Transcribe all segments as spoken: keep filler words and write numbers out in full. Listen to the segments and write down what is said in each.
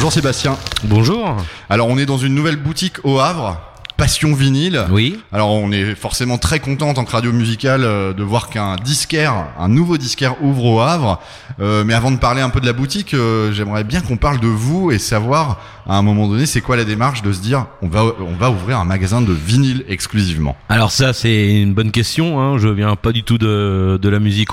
Bonjour Sébastien. Bonjour. Alors on est dans une nouvelle boutique au Havre, Passion Vinyle. Oui. Alors on est forcément très content en tant que radio musicale euh, de voir qu'un disquaire, un nouveau disquaire ouvre au Havre. Euh, mais avant de parler un peu de la boutique, euh, j'aimerais bien qu'on parle de vous et savoir à un moment donné c'est quoi la démarche de se dire on va on va ouvrir un magasin de vinyle exclusivement. Alors ça c'est une bonne question. Hein. Je viens pas du tout de de la musique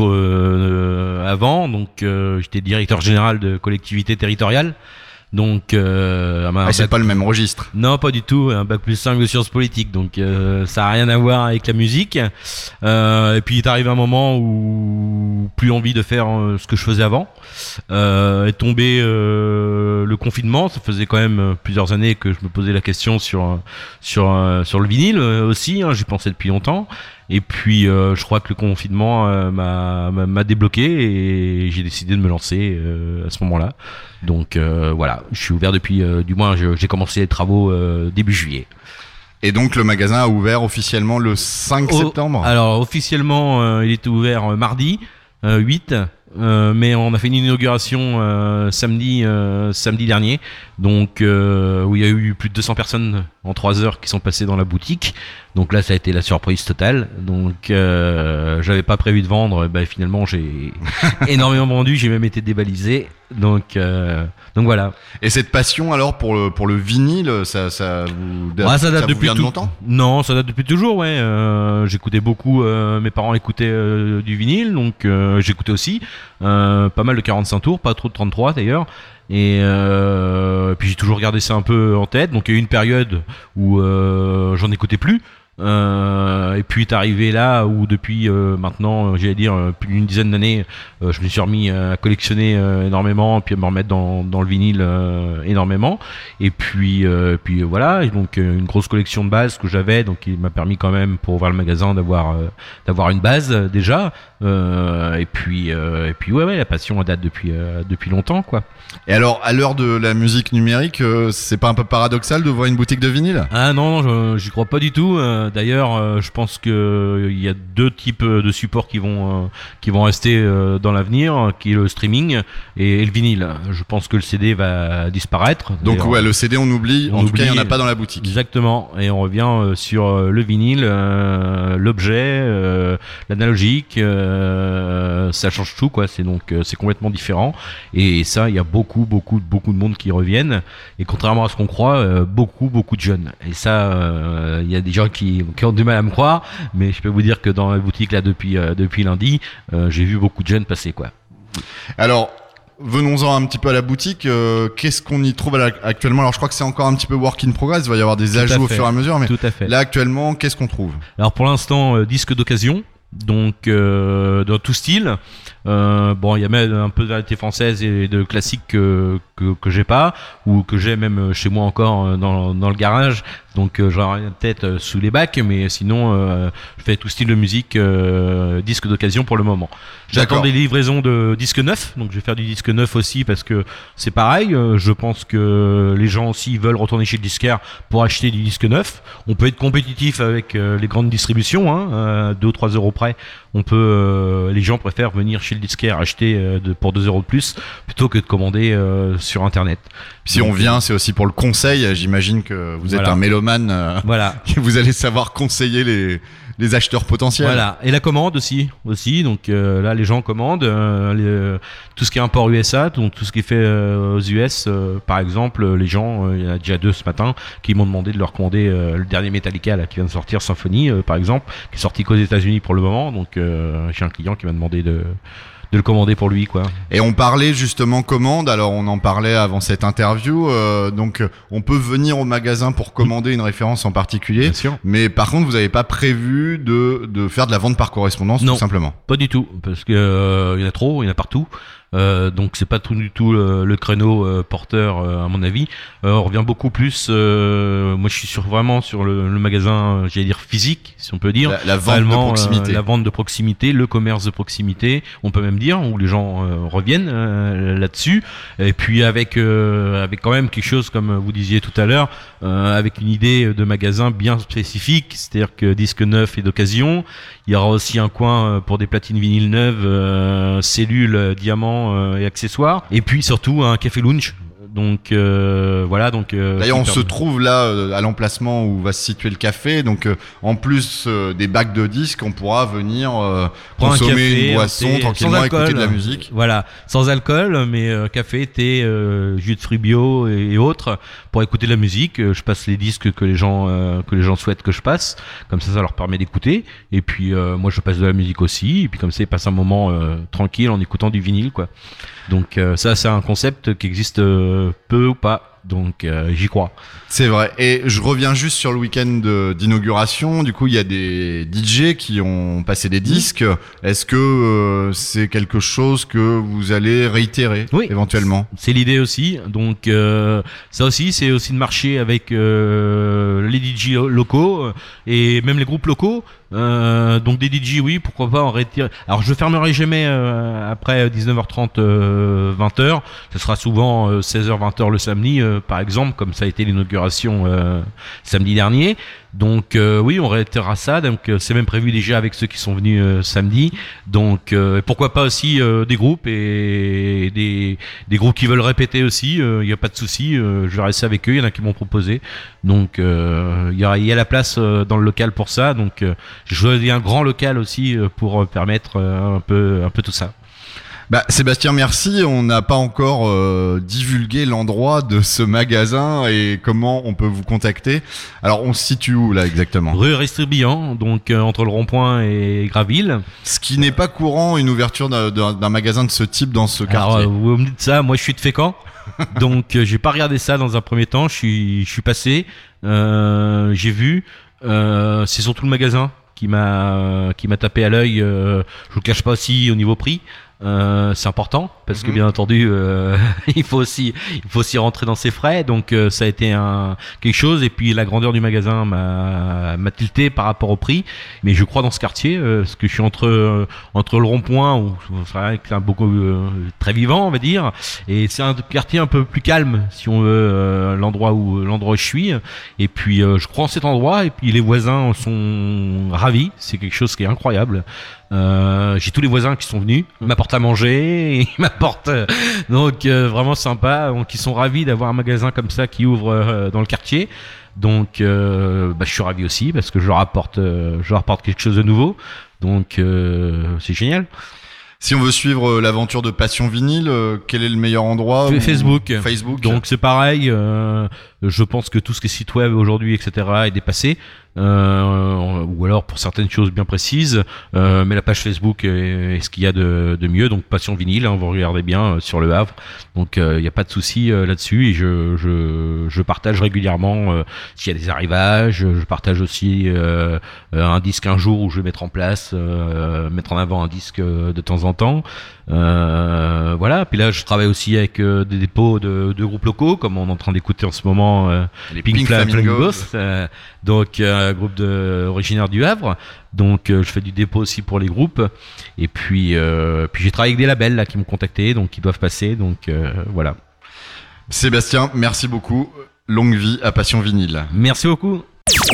euh, avant, donc euh, j'étais directeur général de collectivité territoriale. Donc, euh, ah, c'est bac... pas le même registre. Non, pas du tout. Un bac plus cinq de sciences politiques, donc euh, ça a rien à voir avec la musique. Euh, et puis, il arrive un moment où plus envie de faire euh, ce que je faisais avant. Euh, est tombé euh, le confinement. Ça faisait quand même plusieurs années que je me posais la question sur sur euh, sur le vinyle aussi. Hein, j'y pensais depuis longtemps. Et puis, euh, je crois que le confinement euh, m'a, m'a, m'a débloqué et j'ai décidé de me lancer euh, à ce moment-là. Donc euh, voilà, je suis ouvert depuis, euh, du moins je, j'ai commencé les travaux euh, début juillet. Et donc le magasin a ouvert officiellement le cinq oh, septembre. Alors officiellement, euh, il était ouvert euh, mardi euh, huit. Euh, mais on a fait une inauguration euh, samedi euh, samedi dernier, donc euh, où il y a eu plus de deux cents personnes en trois heures qui sont passées dans la boutique. Donc là ça a été la surprise totale. Donc euh, j'avais pas prévu de vendre, bah, finalement j'ai énormément vendu, j'ai même été débalisé. Donc euh, donc voilà. Et cette passion alors pour le pour le vinyle, ça ça vous ouais, ça date ça depuis vous vient de longtemps ? Non, ça date depuis toujours, ouais. Euh, j'écoutais beaucoup, euh, mes parents écoutaient euh, du vinyle, donc euh, j'écoutais aussi euh, pas mal de quarante-cinq tours, pas trop de trente-trois d'ailleurs. Et euh, puis j'ai toujours gardé ça un peu en tête. Donc il y a eu une période où euh, j'en écoutais plus. Euh, et puis est arrivé là où depuis euh, maintenant j'allais dire euh, plus d'une dizaine d'années euh, je me suis remis à collectionner euh, énormément, puis à me remettre dans, dans le vinyle euh, énormément, et puis euh, puis voilà, et donc euh, une grosse collection de bases que j'avais, donc il m'a permis quand même pour ouvrir le magasin d'avoir euh, d'avoir une base euh, déjà, euh, et puis euh, et puis ouais ouais la passion date depuis euh, depuis longtemps quoi. Et alors à l'heure de la musique numérique, euh, c'est pas un peu paradoxal de voir une boutique de vinyle ? Ah non, non, j'y crois pas du tout. Euh, D'ailleurs, euh, je pense que euh, il y a deux types de supports qui vont euh, qui vont rester euh, dans l'avenir, qui est le streaming et, et le vinyle. Je pense que le C D va disparaître. Donc ouais, le C D on oublie. On en oublie, tout cas, il y en a pas dans la boutique. Exactement. Et on revient euh, sur euh, le vinyle, euh, l'objet, euh, l'analogique. Euh, ça change tout, quoi. C'est donc euh, c'est complètement différent. Et ça, il y a beaucoup, beaucoup, beaucoup de monde qui reviennent. Et contrairement à ce qu'on croit, euh, beaucoup, beaucoup de jeunes. Et ça, euh, il y a des gens qui qui ont du mal à me croire, mais je peux vous dire que dans la boutique là depuis euh, depuis lundi, euh, j'ai vu beaucoup de jeunes passer quoi. Alors venons-en un petit peu à la boutique. Euh, qu'est-ce qu'on y trouve actuellement ? Alors je crois que c'est encore un petit peu work in progress. Il va y avoir des Tout ajouts au fur et à mesure, mais Tout à fait. Là actuellement, qu'est-ce qu'on trouve ? Alors pour l'instant, euh, disque d'occasion. Donc euh, dans tout style. Euh, bon, il y a même un peu de variété française et de classiques que, que que j'ai pas, ou que j'ai même chez moi encore dans dans le garage. Donc euh, j'aurais rien de tête sous les bacs, mais sinon euh, je fais tout style de musique, euh, disque d'occasion pour le moment. J'attends des livraisons de disques neufs, donc je vais faire du disque neuf aussi parce que c'est pareil. Euh, je pense que les gens aussi veulent retourner chez le disquaire pour acheter du disque neuf. On peut être compétitif avec euh, les grandes distributions, hein, euh, deux ou trois euros près. On peut, euh, les gens préfèrent venir chez le disquaire acheter euh, de, pour deux euros de plus plutôt que de commander euh, sur internet. Si Donc, on vient, c'est aussi pour le conseil. J'imagine que vous êtes voilà. un mélomane. Euh, voilà. Et vous allez savoir conseiller les les acheteurs potentiels. Voilà. Et la commande aussi, aussi. Donc euh, là, les gens commandent euh, les, tout ce qui est import U S A, donc tout ce qui est fait euh, aux U S. Euh, par exemple, les gens, euh, il y en a déjà deux ce matin, qui m'ont demandé de leur commander euh, le dernier Metallica là, qui vient de sortir, Symphony, euh, par exemple, qui est sorti qu'aux États-Unis pour le moment. Donc euh, j'ai un client qui m'a demandé de de le commander pour lui quoi. Et on parlait justement commande, alors on en parlait avant cette interview, euh, donc on peut venir au magasin pour commander une référence en particulier. Bien sûr. Mais par contre vous n'avez pas prévu de, de faire de la vente par correspondance non, tout simplement? Pas du tout, parce que euh, il y en a trop, il y en a partout. Euh, donc c'est pas tout du tout le, le créneau euh, porteur euh, à mon avis. Euh, on revient beaucoup plus. Euh, moi je suis sur vraiment sur le, le magasin, euh, j'allais dire physique, si on peut dire. La, la vente Allemand, de proximité. Euh, la vente de proximité, le commerce de proximité, on peut même dire, où les gens euh, reviennent euh, là-dessus. Et puis avec euh, avec quand même quelque chose comme vous disiez tout à l'heure, euh, avec une idée de magasin bien spécifique, c'est-à-dire que disque neuf et d'occasion. Il y aura aussi un coin pour des platines vinyles neuves, euh, cellules, diamants et accessoires, et puis surtout un café lounge Donc euh, voilà, donc. Euh, D'ailleurs, on super... se trouve là euh, à l'emplacement où va se situer le café. Donc, euh, en plus euh, des bacs de disques, on pourra venir euh, consommer café, une boisson, thé, tranquillement, écouter de la musique. Voilà, sans alcool, mais euh, café, thé, euh, jus de fruits bio et, et autres pour écouter de la musique. Je passe les disques que les gens euh, que les gens souhaitent que je passe. Comme ça, ça leur permet d'écouter. Et puis euh, moi, je passe de la musique aussi. Et puis comme ça, ils passent un moment euh, tranquille en écoutant du vinyle, quoi. Donc euh, ça, c'est un concept qui existe euh, peu ou pas. Donc euh, j'y crois. C'est vrai. Et je reviens juste sur le week-end de- d'inauguration. Du coup, il y a des D J qui ont passé des disques. Est-ce que euh, c'est quelque chose que vous allez réitérer Oui. éventuellement? C'est l'idée aussi. Donc euh, ça aussi, c'est aussi de marcher avec euh, les D J lo- locaux euh, et même les groupes locaux. Euh, donc des D J, oui, pourquoi pas en retirer. Alors je fermerai jamais euh, après dix-neuf heures trente, euh, vingt heures. Ce sera souvent euh, seize heures, vingt heures le samedi, euh, par exemple, comme ça a été l'inauguration euh, samedi dernier. Donc euh, oui, on réitérera ça. Donc euh, c'est même prévu déjà avec ceux qui sont venus euh, samedi. Donc euh, pourquoi pas aussi euh, des groupes et, et des, des groupes qui veulent répéter aussi. Il n'y a pas de souci. Euh, je verrai ça avec eux. Il y en a qui m'ont proposé. Donc euh, il y, a, y a la place euh, dans le local pour ça. Donc euh, j'ai choisi un grand local aussi euh, pour euh, permettre euh, un peu un peu tout ça. Bah, Sébastien, merci. On n'a pas encore euh, divulgué l'endroit de ce magasin et comment on peut vous contacter. Alors, on se situe où là exactement? Rue Ristribillan, donc euh, entre le rond-point et Graville. Ce qui n'est pas courant, une ouverture d'un, d'un- d'un magasin de ce type dans ce Alors quartier. euh, vous me dites ça, moi je suis de Fécamp, donc euh, j'ai pas regardé ça dans un premier temps. Je suis je suis passé, euh, j'ai vu. Euh, c'est surtout le magasin qui m'a qui m'a tapé à l'œil. Euh, je vous le cache pas aussi au niveau prix. Euh, c'est important parce que Mhm. bien entendu euh, il faut aussi il faut aussi rentrer dans ses frais, donc euh, ça a été un quelque chose. Et puis la grandeur du magasin m'a m'a tilté par rapport au prix, mais je crois dans ce quartier euh, parce que je suis entre euh, entre le rond-point où c'est vrai que c'est un beaucoup euh, très vivant on va dire, et c'est un quartier un peu plus calme si on veut, euh, l'endroit où l'endroit où je suis. Et puis euh, je crois en cet endroit, et puis les voisins sont ravis, c'est quelque chose qui est incroyable. Euh, j'ai tous les voisins qui sont venus, ils m'apportent à manger, ils m'apportent euh, donc euh, vraiment sympa, donc ils sont ravis d'avoir un magasin comme ça qui ouvre euh, dans le quartier. Donc euh, bah, je suis ravi aussi parce que je leur apporte euh, je leur apporte quelque chose de nouveau, donc euh, c'est génial. Si on veut suivre euh, l'aventure de Passion Vinyle, euh, quel est le meilleur endroit? Fait où- Facebook. Facebook. Donc c'est pareil, euh, je pense que tout ce qui est site web aujourd'hui, et cetera est dépassé, euh, ou alors pour certaines choses bien précises, euh, mais la page Facebook est, est ce qu'il y a de, de mieux. Donc Passion Vinyle, hein, vous regardez bien euh, sur Le Havre, donc il euh, n'y a pas de souci euh, là-dessus, et je, je, je partage régulièrement euh, s'il y a des arrivages, je partage aussi euh, un disque un jour où je vais mettre en place, euh, mettre en avant un disque euh, de temps en temps. Euh, voilà, puis là je travaille aussi avec euh, des dépôts de, de groupes locaux, comme on est en train d'écouter en ce moment euh, Les Pink, Pink Flam- Flamingos. Flamingos, euh, donc euh, un groupe de, originaire du Havre. Donc euh, je fais du dépôt aussi pour les groupes, et puis euh, puis j'ai travaillé avec des labels là qui m'ont contacté, donc qui doivent passer, donc euh, voilà. Sébastien, merci beaucoup. Longue vie à Passion Vinyle. Merci beaucoup.